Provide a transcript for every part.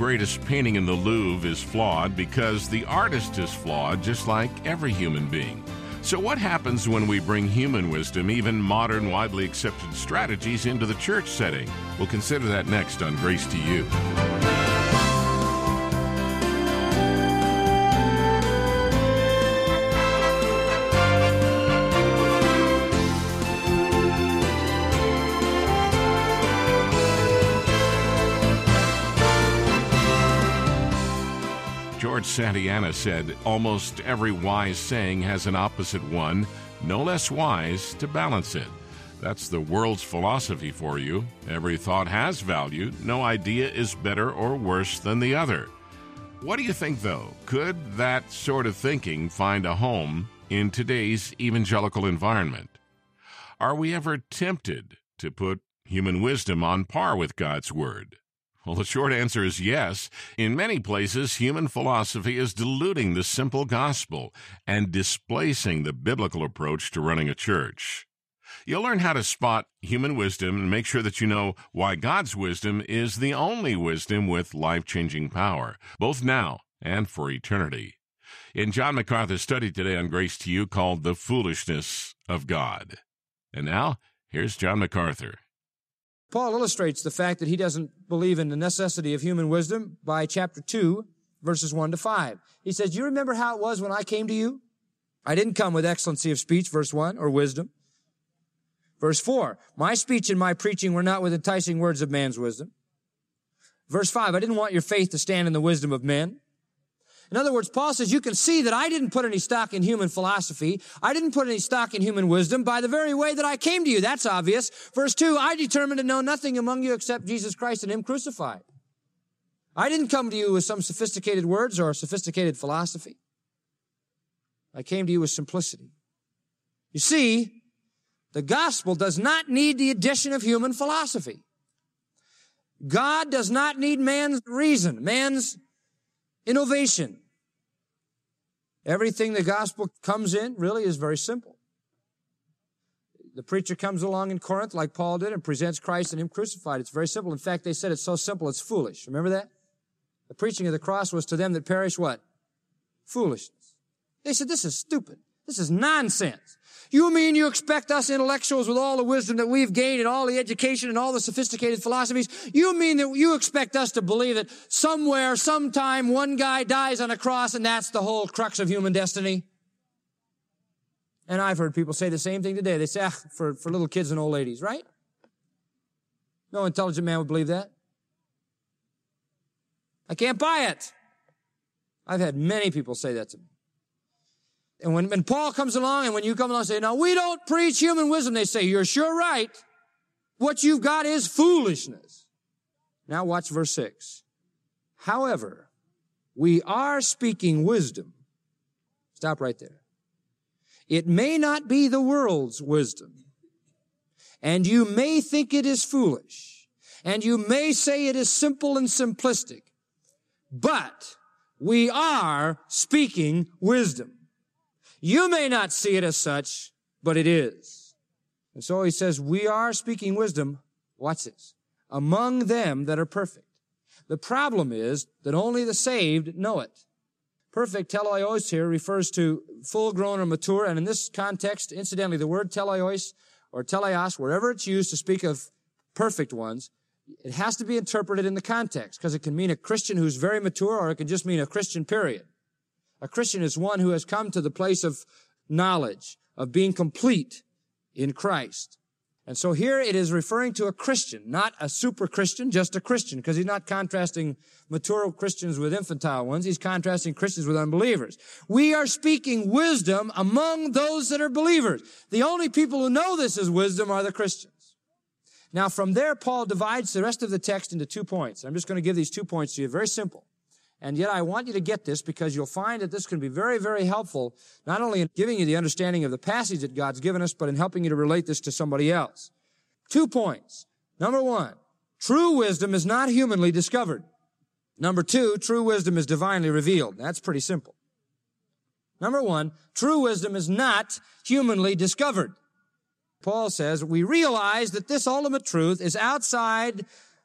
greatest painting in the Louvre is flawed because the artist is flawed, just like every human being. So what happens when we bring human wisdom, even modern, widely accepted strategies, into the church setting? We'll consider that next on Grace to You. George Santayana said, almost every wise saying has an opposite one, no less wise, to balance it. That's the world's philosophy for you. Every thought has value. No idea is better or worse than the other. What do you think, though? Could that sort of thinking find a home in today's evangelical environment? Are we ever tempted to put human wisdom on par with God's Word? Well, the short answer is yes. In many places, human philosophy is diluting the simple gospel and displacing the biblical approach to running a church. You'll learn how to spot human wisdom and make sure that you know why God's wisdom is the only wisdom with life-changing power, both now and for eternity. In John MacArthur's study today on Grace to You called The Foolishness of God. And now, here's John MacArthur. Paul illustrates the fact that he doesn't believe in the necessity of human wisdom by chapter 2, verses 1 to 5. He says, you remember how it was when I came to you? I didn't come with excellency of speech, verse 1, or wisdom. Verse 4, my speech and my preaching were not with enticing words of man's wisdom. Verse 5, I didn't want your faith to stand in the wisdom of men. In other words, Paul says, you can see that I didn't put any stock in human philosophy. I didn't put any stock in human wisdom by the very way that I came to you. That's obvious. Verse 2, I determined to know nothing among you except Jesus Christ and Him crucified. I didn't come to you with some sophisticated words or sophisticated philosophy. I came to you with simplicity. You see, the gospel does not need the addition of human philosophy. God does not need man's reason, man's innovation. Everything the gospel comes in really is very simple. The preacher comes along in Corinth like Paul did and presents Christ and Him crucified. It's very simple. In fact, they said it's so simple it's foolish. Remember that? The preaching of the cross was to them that perish what? Foolishness. They said, this is stupid. This is nonsense. You mean you expect us intellectuals with all the wisdom that we've gained and all the education and all the sophisticated philosophies, you mean that you expect us to believe that somewhere, sometime, one guy dies on a cross and that's the whole crux of human destiny? And I've heard people say the same thing today. They say, for little kids and old ladies, right? No intelligent man would believe that. I can't buy it. I've had many people say that to me. And when Paul comes along and when you come along and say, no, we don't preach human wisdom, they say, you're sure right. What you've got is foolishness. Now watch verse 6. However, we are speaking wisdom. Stop right there. It may not be the world's wisdom. And you may think it is foolish. And you may say it is simple and simplistic. But we are speaking wisdom. You may not see it as such, but it is. And so he says, we are speaking wisdom, watch this, among them that are perfect. The problem is that only the saved know it. Perfect, teleos here, refers to full-grown or mature, and in this context, incidentally, the word teleos or teleos, wherever it's used to speak of perfect ones, it has to be interpreted in the context, because it can mean a Christian who's very mature, or it can just mean a Christian, period. A Christian is one who has come to the place of knowledge, of being complete in Christ. And so here it is referring to a Christian, not a super Christian, just a Christian, because he's not contrasting mature Christians with infantile ones. He's contrasting Christians with unbelievers. We are speaking wisdom among those that are believers. The only people who know this is wisdom are the Christians. Now from there, Paul divides the rest of the text into 2 points. I'm just going to give these 2 points to you, very simple. And yet I want you to get this because you'll find that this can be very, very helpful, not only in giving you the understanding of the passage that God's given us, but in helping you to relate this to somebody else. 2 points. Number 1, true wisdom is not humanly discovered. Number 2, true wisdom is divinely revealed. That's pretty simple. Number 1, true wisdom is not humanly discovered. Paul says, we realize that this ultimate truth is outside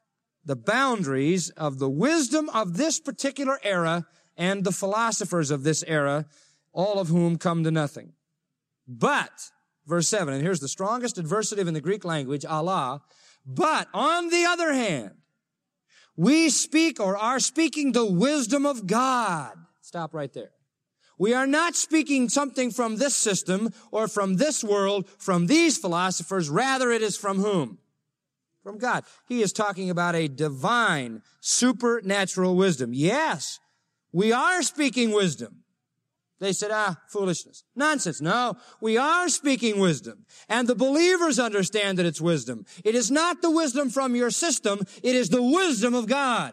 the boundaries of the wisdom of this particular era and the philosophers of this era, all of whom come to nothing. But, verse 7, and here's the strongest adversative in the Greek language, Allah, but on the other hand, we speak or are speaking the wisdom of God. Stop right there. We are not speaking something from this system or from this world, from these philosophers. Rather, it is from whom? From God. He is talking about a divine, supernatural wisdom. Yes, we are speaking wisdom. They said, foolishness. Nonsense. No, we are speaking wisdom. And the believers understand that it's wisdom. It is not the wisdom from your system. It is the wisdom of God.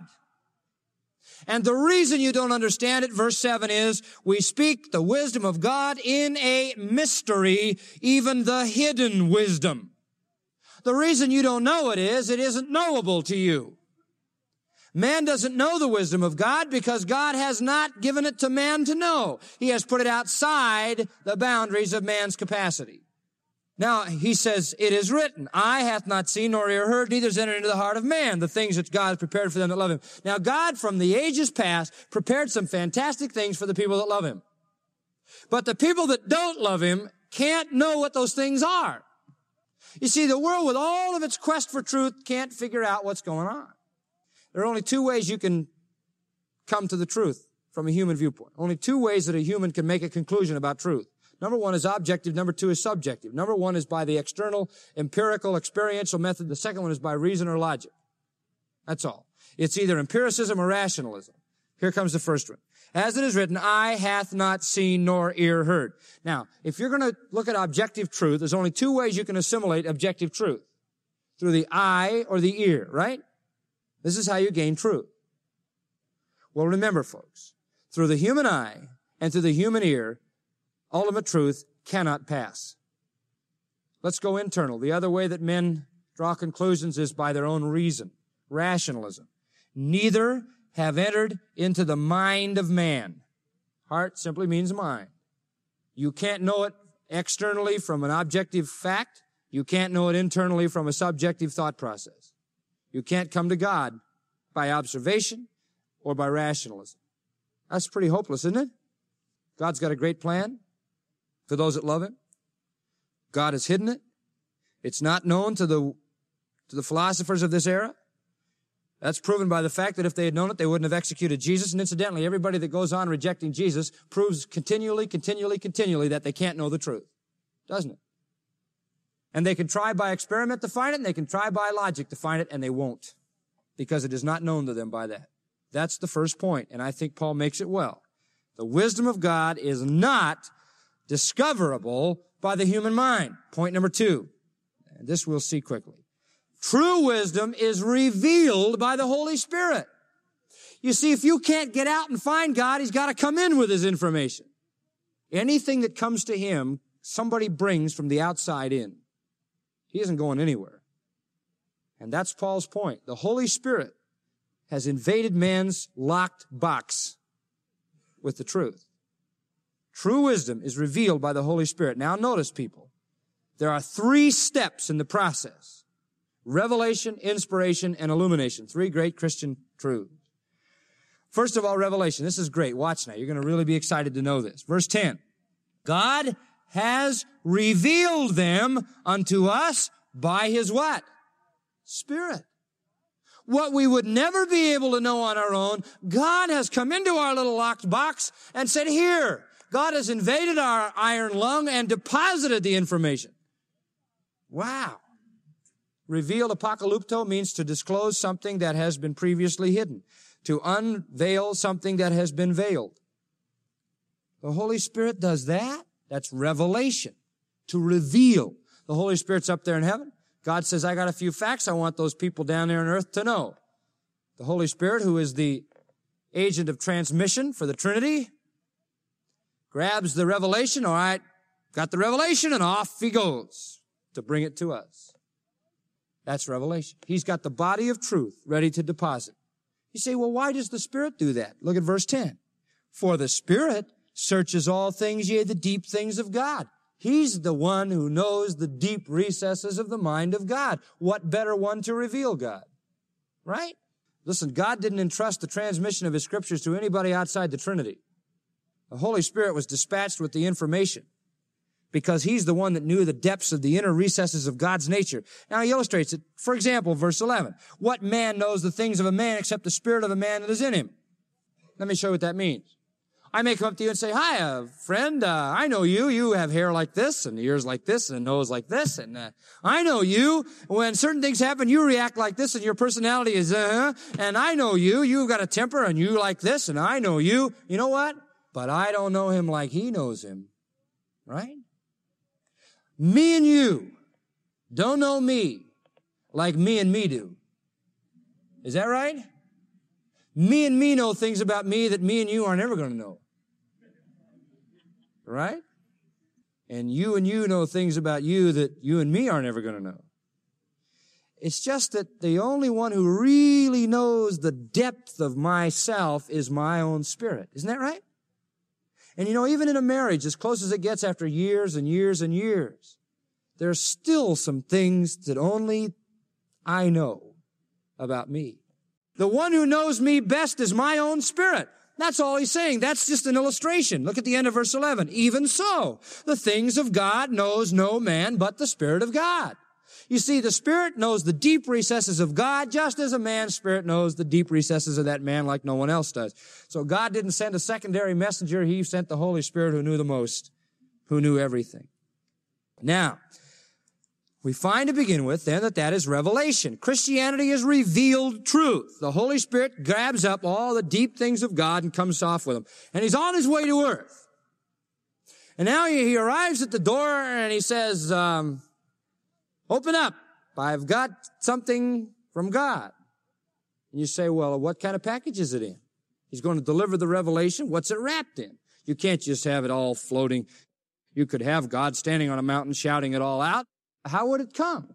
And the reason you don't understand it, verse 7, is we speak the wisdom of God in a mystery, even the hidden wisdom. The reason you don't know it isn't knowable to you. Man doesn't know the wisdom of God because God has not given it to man to know. He has put it outside the boundaries of man's capacity. Now, he says, it is written, eye hath not seen nor ear heard, neither is entered into the heart of man the things which God has prepared for them that love him. Now, God, from the ages past, prepared some fantastic things for the people that love him. But the people that don't love him can't know what those things are. You see, the world, with all of its quest for truth, can't figure out what's going on. There are only two ways you can come to the truth from a human viewpoint. Only two ways that a human can make a conclusion about truth. Number one is objective. Number two is subjective. Number one is by the external, empirical, experiential method. The second one is by reason or logic. That's all. It's either empiricism or rationalism. Here comes the first one. As it is written, eye hath not seen nor ear heard. Now, if you're going to look at objective truth, there's only two ways you can assimilate objective truth. Through the eye or the ear, right? This is how you gain truth. Well, remember, folks, through the human eye and through the human ear, ultimate truth cannot pass. Let's go internal. The other way that men draw conclusions is by their own reason, rationalism. Neither have entered into the mind of man. Heart simply means mind. You can't know it externally from an objective fact. You can't know it internally from a subjective thought process. You can't come to God by observation or by rationalism. That's pretty hopeless, isn't it? God's got a great plan for those that love him. God has hidden it. It's not known to the philosophers of this era. That's proven by the fact that if they had known it, they wouldn't have executed Jesus. And incidentally, everybody that goes on rejecting Jesus proves continually that they can't know the truth. Doesn't it? And they can try by experiment to find it, and they can try by logic to find it, and they won't, because it is not known to them by that. That's the first point, and I think Paul makes it well. The wisdom of God is not discoverable by the human mind. Point number two, and this we'll see quickly. True wisdom is revealed by the Holy Spirit. You see, if you can't get out and find God, he's got to come in with his information. Anything that comes to him, somebody brings from the outside in. He isn't going anywhere. And that's Paul's point. The Holy Spirit has invaded man's locked box with the truth. True wisdom is revealed by the Holy Spirit. Now notice, people, there are 3 steps in the process. Revelation, inspiration, and illumination. 3 great Christian truths. First of all, revelation. This is great. Watch now. You're going to really be excited to know this. Verse 10. God has revealed them unto us by his what? Spirit. What we would never be able to know on our own, God has come into our little locked box and said, here, God has invaded our iron lung and deposited the information. Wow. Revealed, apocalypto, means to disclose something that has been previously hidden, to unveil something that has been veiled. The Holy Spirit does that. That's revelation, to reveal. The Holy Spirit's up there in heaven. God says, I got a few facts I want those people down there on earth to know. The Holy Spirit, who is the agent of transmission for the Trinity, grabs the revelation. All right, got the revelation, and off he goes to bring it to us. That's revelation. He's got the body of truth ready to deposit. You say, well, why does the Spirit do that? Look at verse 10. For the Spirit searches all things, yea, the deep things of God. He's the one who knows the deep recesses of the mind of God. What better one to reveal God? Right? Listen, God didn't entrust the transmission of His Scriptures to anybody outside the Trinity. The Holy Spirit was dispatched with the information because He's the one that knew the depths of the inner recesses of God's nature. Now He illustrates it. For example, verse 11. What man knows the things of a man except the spirit of a man that is in him? Let me show you what that means. I may come up to you and say, hi, friend, I know you. You have hair like this and ears like this and a nose like this. And I know you. When certain things happen, you react like this and your personality is, and I know you. You've got a temper and you like this and I know you. You know what? But I don't know him like he knows him. Right? Me and you don't know me like me and me do. Is that right? Me and me know things about me that me and you are never going to know. Right? And you know things about you that you and me are never going to know. It's just that the only one who really knows the depth of myself is my own spirit. Isn't that right? And you know, even in a marriage, as close as it gets after years and years and years, there's still some things that only I know about me. The one who knows me best is my own spirit. That's all he's saying. That's just an illustration. Look at the end of verse 11. Even so, the things of God knows no man but the Spirit of God. You see, the Spirit knows the deep recesses of God just as a man's spirit knows the deep recesses of that man like no one else does. So God didn't send a secondary messenger. He sent the Holy Spirit who knew the most, who knew everything. Now, we find to begin with, then, that is revelation. Christianity is revealed truth. The Holy Spirit grabs up all the deep things of God and comes off with them. And He's on His way to earth. And now He arrives at the door and He says, open up. I've got something from God. And you say, well, what kind of package is it in? He's going to deliver the revelation. What's it wrapped in? You can't just have it all floating. You could have God standing on a mountain shouting it all out. How would it come?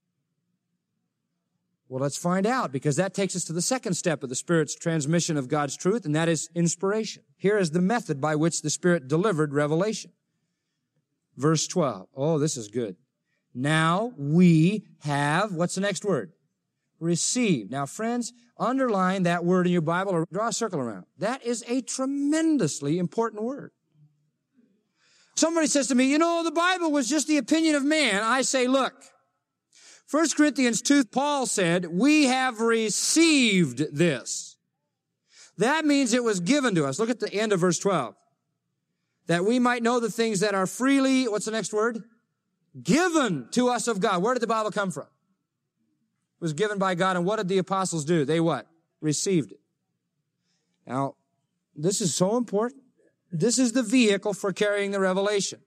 Well, let's find out, because that takes us to the second step of the Spirit's transmission of God's truth, and that is inspiration. Here is the method by which the Spirit delivered revelation. Verse 12. Oh, this is good. Now we have, what's the next word? Received. Now, friends, underline that word in your Bible or draw a circle around. That is a tremendously important word. Somebody says to me, you know, the Bible was just the opinion of man. I say, look, 1 Corinthians 2, Paul said, we have received this. That means it was given to us. Look at the end of verse 12. That we might know the things that are freely, what's the next word? Given to us of God. Where did the Bible come from? It was given by God. And what did the apostles do? They what? Received it. Now, this is so important. This is the vehicle for carrying the revelation.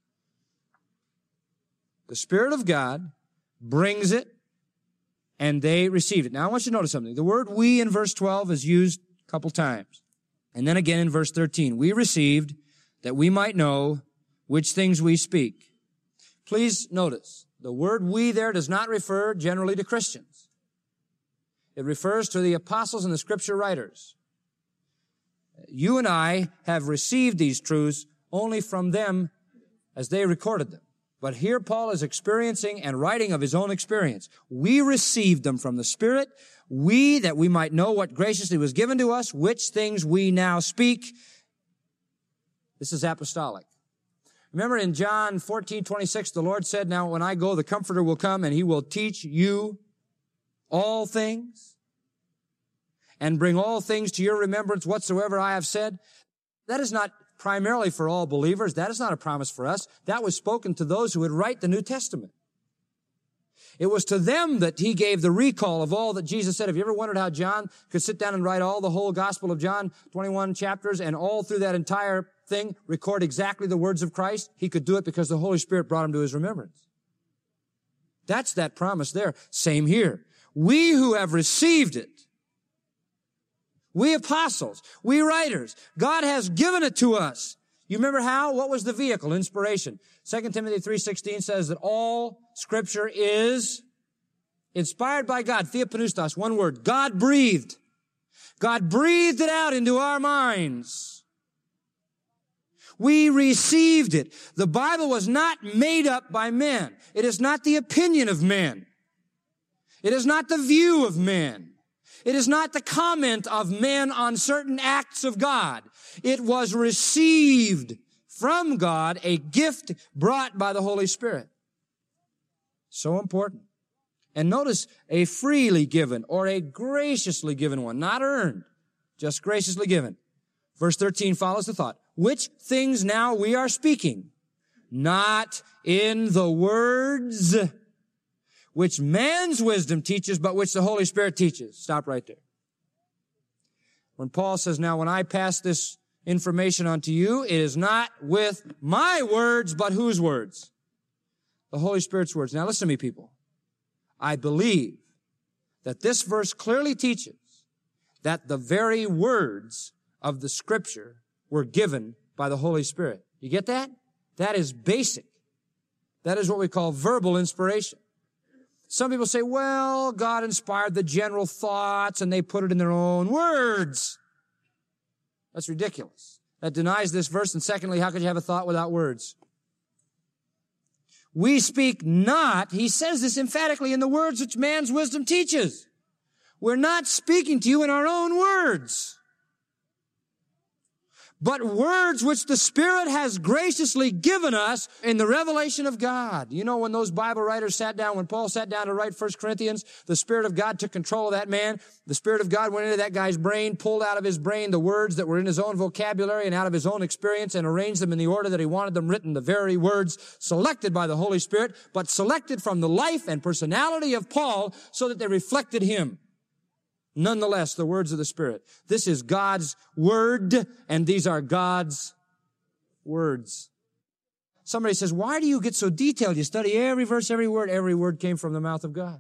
The Spirit of God brings it, and they received it. Now, I want you to notice something. The word we in verse 12 is used a couple times. And then again in verse 13. We received that we might know which things we speak. Please notice, the word we there does not refer generally to Christians. It refers to the apostles and the scripture writers. You and I have received these truths only from them as they recorded them. But here Paul is experiencing and writing of his own experience. We received them from the Spirit, that we might know what graciously was given to us, which things we now speak. This is apostolic. Remember in John 14:26, the Lord said, now when I go, the Comforter will come and He will teach you all things and bring all things to your remembrance whatsoever I have said. That is not primarily for all believers. That is not a promise for us. That was spoken to those who would write the New Testament. It was to them that He gave the recall of all that Jesus said. Have you ever wondered how John could sit down and write all the whole Gospel of John, 21 chapters, and all through that entire thing record exactly the words of Christ? He could do it because the Holy Spirit brought him to his remembrance. That's that promise there. Same here. We who have received it, we apostles, we writers, God has given it to us. You remember how? What was the vehicle? Inspiration. 2 Timothy 3:16 says that all Scripture is inspired by God. Theopneustos, one word. God breathed. God breathed it out into our minds. We received it. The Bible was not made up by men. It is not the opinion of men. It is not the view of men. It is not the comment of men on certain acts of God. It was received from God, a gift brought by the Holy Spirit. So important. And notice, a freely given or a graciously given one, not earned, just graciously given. Verse 13 follows the thought. Which things now we are speaking, not in the words which man's wisdom teaches, but which the Holy Spirit teaches. Stop right there. When Paul says, now when I pass this information on to you, it is not with my words, but whose words? The Holy Spirit's words. Now listen to me, people. I believe that this verse clearly teaches that the very words of the Scripture were given by the Holy Spirit. You get that? That is basic. That is what we call verbal inspiration. Some people say, well, God inspired the general thoughts and they put it in their own words. That's ridiculous. That denies this verse. And secondly, how could you have a thought without words? We speak not, he says this emphatically, in the words which man's wisdom teaches. We're not speaking to you in our own words, but words which the Spirit has graciously given us in the revelation of God. You know, when those Bible writers sat down, when Paul sat down to write 1 Corinthians, the Spirit of God took control of that man. The Spirit of God went into that guy's brain, pulled out of his brain the words that were in his own vocabulary and out of his own experience and arranged them in the order that he wanted them written, the very words selected by the Holy Spirit, but selected from the life and personality of Paul so that they reflected him. Nonetheless, the words of the Spirit. This is God's Word, and these are God's words. Somebody says, why do you get so detailed? You study every verse, every word came from the mouth of God.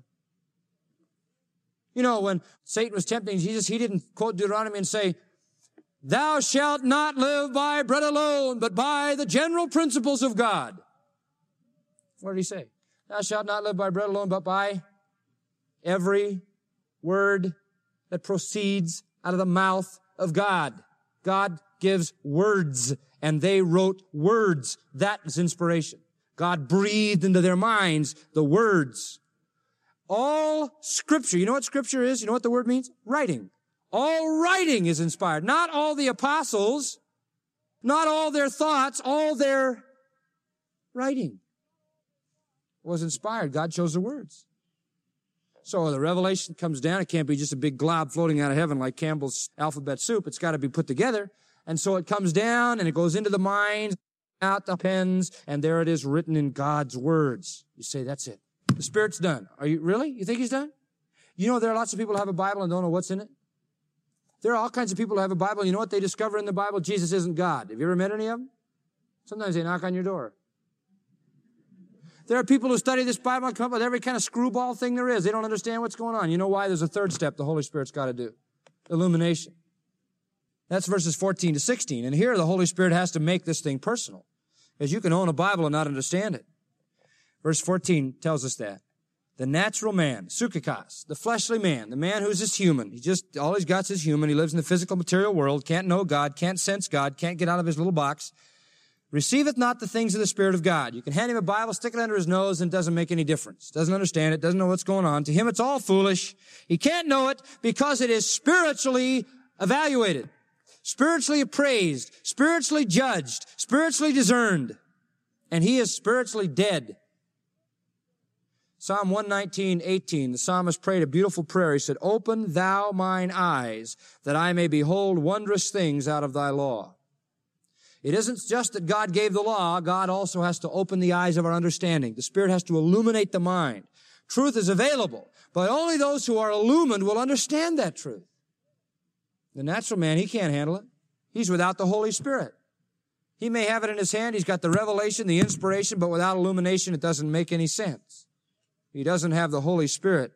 You know, when Satan was tempting Jesus, he didn't quote Deuteronomy and say, thou shalt not live by bread alone, but by the general principles of God. What did he say? Thou shalt not live by bread alone, but by every word that proceeds out of the mouth of God. God gives words, and they wrote words. That is inspiration. God breathed into their minds the words. All Scripture, you know what Scripture is? You know what the word means? Writing. All writing is inspired. Not all the apostles, not all their thoughts, all their writing was inspired. God chose the words. So the revelation comes down. It can't be just a big glob floating out of heaven like Campbell's alphabet soup. It's got to be put together. And so it comes down and it goes into the mind, out the pens, and there it is written in God's words. You say, that's it. The Spirit's done. Are you really? You think He's done? You know, there are lots of people who have a Bible and don't know what's in it. There are all kinds of people who have a Bible. You know what they discover in the Bible? Jesus isn't God. Have you ever met any of them? Sometimes they knock on your door. There are people who study this Bible and come up with every kind of screwball thing there is. They don't understand what's going on. You know why? There's a third step the Holy Spirit's got to do. Illumination. That's verses 14 to 16. And here the Holy Spirit has to make this thing personal. Because you can own a Bible and not understand it. Verse 14 tells us that. The natural man, psychikos, the fleshly man, the man who's just human. All he's got is human. He lives in the physical material world, can't know God, can't sense God, can't get out of his little box. Receiveth not the things of the Spirit of God. You can hand him a Bible, stick it under his nose, and it doesn't make any difference. Doesn't understand it, doesn't know what's going on. To him, it's all foolish. He can't know it because it is spiritually evaluated, spiritually appraised, spiritually judged, spiritually discerned. And he is spiritually dead. Psalm 119:18, the psalmist prayed a beautiful prayer. He said, open thou mine eyes, that I may behold wondrous things out of thy law. It isn't just that God gave the law. God also has to open the eyes of our understanding. The Spirit has to illuminate the mind. Truth is available, but only those who are illumined will understand that truth. The natural man, he can't handle it. He's without the Holy Spirit. He may have it in his hand. He's got the revelation, the inspiration, but without illumination, it doesn't make any sense. He doesn't have the Holy Spirit.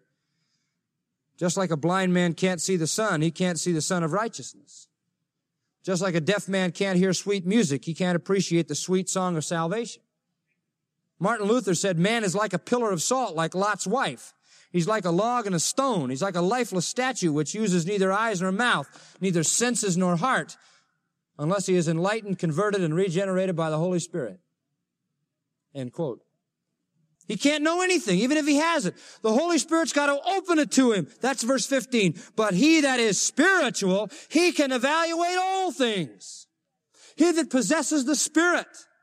Just like a blind man can't see the sun, he can't see the sun of righteousness. Just like a deaf man can't hear sweet music, he can't appreciate the sweet song of salvation. Martin Luther said, man is like a pillar of salt, like Lot's wife. He's like a log and a stone. He's like a lifeless statue which uses neither eyes nor mouth, neither senses nor heart, unless he is enlightened, converted, and regenerated by the Holy Spirit. End quote. He can't know anything, even if he has it. The Holy Spirit's got to open it to him. That's verse 15. But he that is spiritual, he can evaluate all things. He that possesses the Spirit.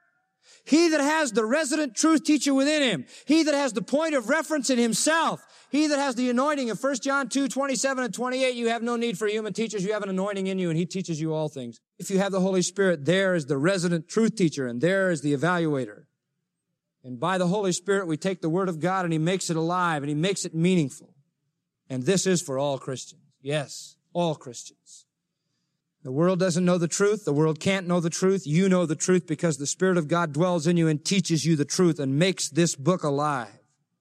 He that has the resident truth teacher within him. He that has the point of reference in himself. He that has the anointing of 1 John 2, 27 and 28. You have no need for human teachers. You have an anointing in you, and he teaches you all things. If you have the Holy Spirit, there is the resident truth teacher, and there is the evaluator. And by the Holy Spirit, we take the Word of God, and he makes it alive, and he makes it meaningful. And this is for all Christians. Yes, all Christians. The world doesn't know the truth. The world can't know the truth. You know the truth because the Spirit of God dwells in you and teaches you the truth and makes this book alive.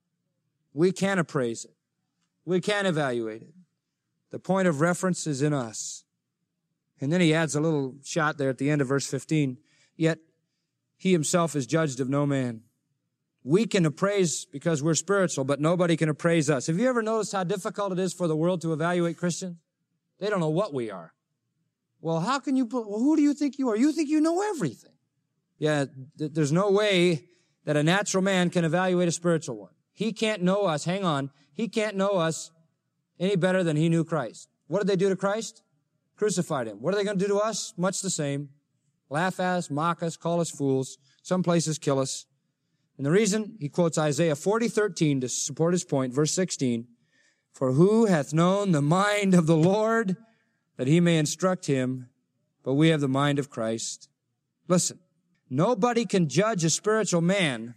We can appraise it. We can evaluate it. The point of reference is in us. And then he adds a little shot there at the end of verse 15. Yet he himself is judged of no man. We can appraise because we're spiritual, but nobody can appraise us. Have you ever noticed how difficult it is for the world to evaluate Christians? They don't know what we are. Well, how can you put, well, who do you think you are? You think you know everything. Yeah, there's no way that a natural man can evaluate a spiritual one. He can't know us. Hang on. He can't know us any better than he knew Christ. What did they do to Christ? Crucified him. What are they going to do to us? Much the same. Laugh at us, mock us, call us fools. Some places kill us. And the reason, he quotes Isaiah 40:13 to support his point, verse 16. For who hath known the mind of the Lord, that he may instruct him? But we have the mind of Christ. Listen, nobody can judge a spiritual man,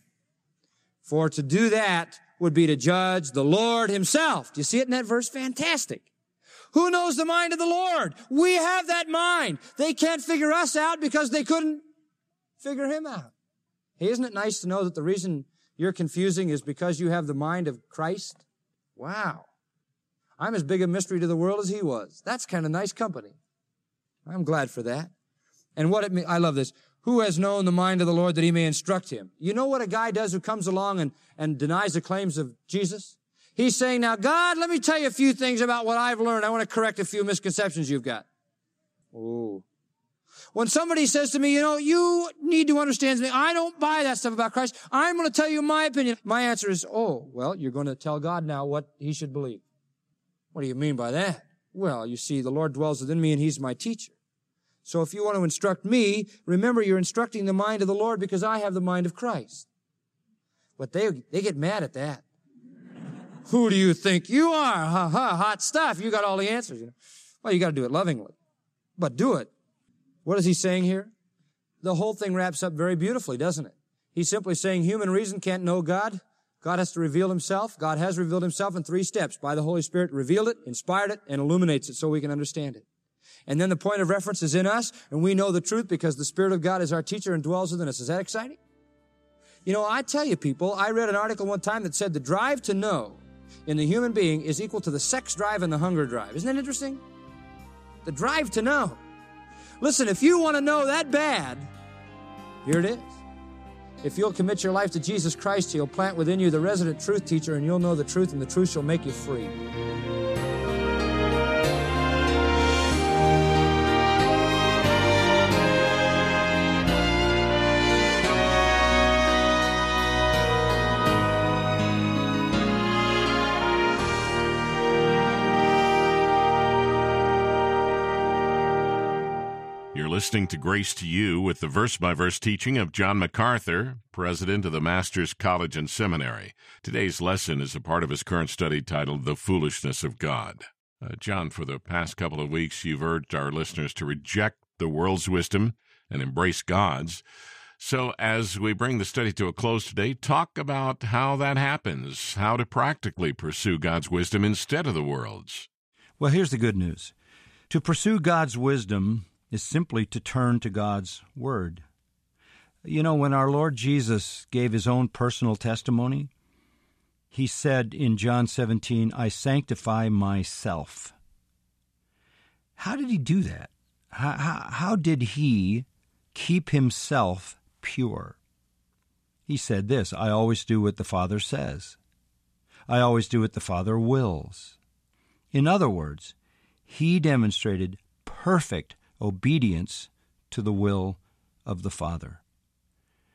for to do that would be to judge the Lord himself. Do you see it in that verse? Fantastic. Who knows the mind of the Lord? We have that mind. They can't figure us out because they couldn't figure him out. Hey, isn't it nice to know that the reason you're confusing is because you have the mind of Christ? Wow. I'm as big a mystery to the world as he was. That's kind of nice company. I'm glad for that. And what it means, I love this. Who has known the mind of the Lord that he may instruct him? You know what a guy does who comes along and denies the claims of Jesus? He's saying, now, God, let me tell you a few things about what I've learned. I want to correct a few misconceptions you've got. Oh. When somebody says to me, you need to understand me, I don't buy that stuff about Christ. I'm going to tell you my opinion. My answer is, well, you're going to tell God now what he should believe. What do you mean by that? Well, you see, the Lord dwells within me and he's my teacher. So if you want to instruct me, remember you're instructing the mind of the Lord because I have the mind of Christ. But they get mad at that. Who do you think you are? Ha ha, hot stuff. You got all the answers. Well, you got to do it lovingly. But do it. What is he saying here? The whole thing wraps up very beautifully, doesn't it? He's simply saying human reason can't know God. God has to reveal himself. God has revealed himself in 3 steps. By the Holy Spirit, revealed it, inspired it, and illuminates it so we can understand it. And then the point of reference is in us, and we know the truth because the Spirit of God is our teacher and dwells within us. Is that exciting? I tell you people, I read an article one time that said the drive to know in the human being is equal to the sex drive and the hunger drive. Isn't that interesting? The drive to know. Listen, if you want to know that bad, here it is. If you'll commit your life to Jesus Christ, he'll plant within you the resident truth teacher, and you'll know the truth, and the truth shall make you free. Listening to Grace to You with the verse-by-verse teaching of John MacArthur, president of the Masters College and Seminary. Today's lesson is a part of his current study titled The Foolishness of God. John, for the past couple of weeks, you've urged our listeners to reject the world's wisdom and embrace God's. So as we bring the study to a close today, talk about how that happens, how to practically pursue God's wisdom instead of the world's. Well, here's the good news. To pursue God's wisdom is simply to turn to God's Word. When our Lord Jesus gave his own personal testimony, he said in John 17, I sanctify myself. How did he do that? How did he keep himself pure? He said this, I always do what the Father says. I always do what the Father wills. In other words, he demonstrated perfect obedience to the will of the Father.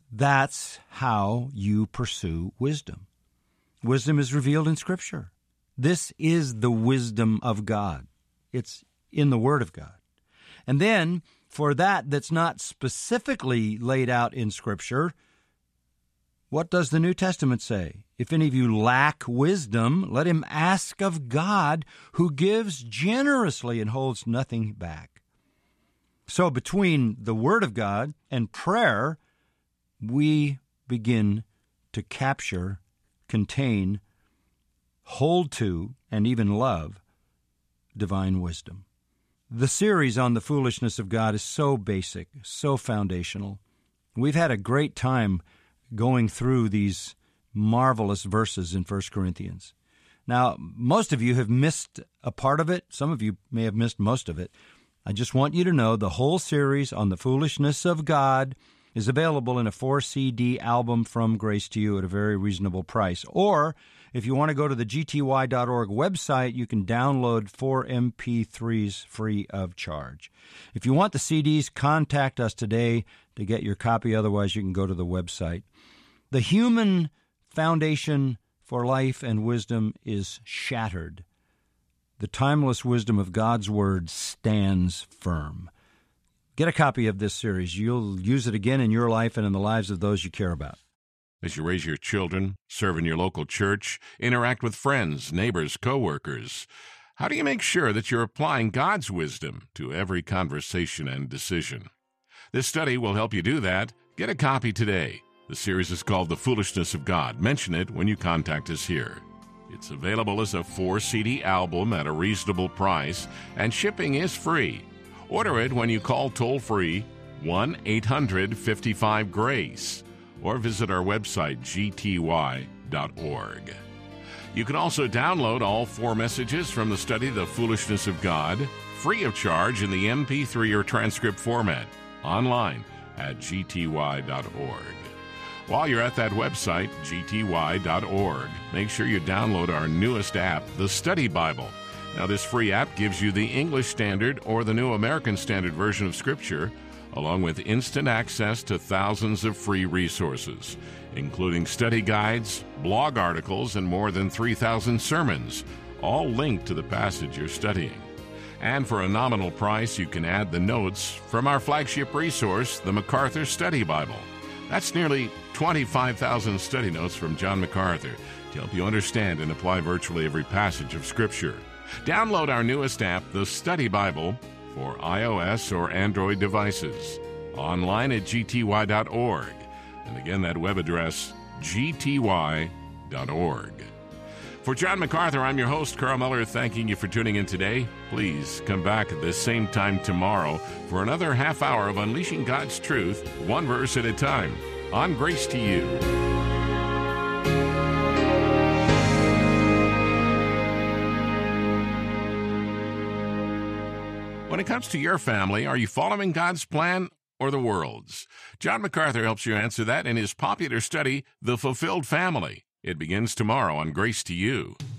That's how you pursue wisdom. Wisdom is revealed in Scripture. This is the wisdom of God. It's in the Word of God. And then, for that's not specifically laid out in Scripture, what does the New Testament say? If any of you lack wisdom, let him ask of God, who gives generously and holds nothing back. So between the Word of God and prayer, we begin to capture, contain, hold to, and even love divine wisdom. The series on the foolishness of God is so basic, so foundational. We've had a great time going through these marvelous verses in 1 Corinthians. Now, most of you have missed a part of it. Some of you may have missed most of it. I just want you to know the whole series on the foolishness of God is available in a 4-CD album from Grace to You at a very reasonable price. Or, if you want to go to the gty.org website, you can download 4 MP3s free of charge. If you want the CDs, contact us today to get your copy. Otherwise, you can go to the website. The human foundation for life and wisdom is shattered. The timeless wisdom of God's Word stands firm. Get a copy of this series. You'll use it again in your life and in the lives of those you care about. As you raise your children, serve in your local church, interact with friends, neighbors, co-workers, how do you make sure that you're applying God's wisdom to every conversation and decision? This study will help you do that. Get a copy today. The series is called The Foolishness of God. Mention it when you contact us here. It's available as a 4-CD album at a reasonable price, and shipping is free. Order it when you call toll-free 1-800-55-GRACE or visit our website, gty.org. You can also download all 4 messages from the study, The Foolishness of God, free of charge in the MP3 or transcript format, online at gty.org. While you're at that website, gty.org, make sure you download our newest app, the Study Bible. Now, this free app gives you the English Standard or the New American Standard version of Scripture, along with instant access to thousands of free resources, including study guides, blog articles, and more than 3,000 sermons, all linked to the passage you're studying. And for a nominal price, you can add the notes from our flagship resource, the MacArthur Study Bible. That's nearly 25,000 study notes from John MacArthur to help you understand and apply virtually every passage of Scripture. Download our newest app, the Study Bible, for iOS or Android devices, online at gty.org. And again, that web address, gty.org. For John MacArthur, I'm your host, Carl Miller, thanking you for tuning in today. Please come back at this same time tomorrow for another half hour of Unleashing God's Truth, one verse at a time, on Grace to You. When it comes to your family, are you following God's plan or the world's? John MacArthur helps you answer that in his popular study, The Fulfilled Family. It begins tomorrow on Grace to You.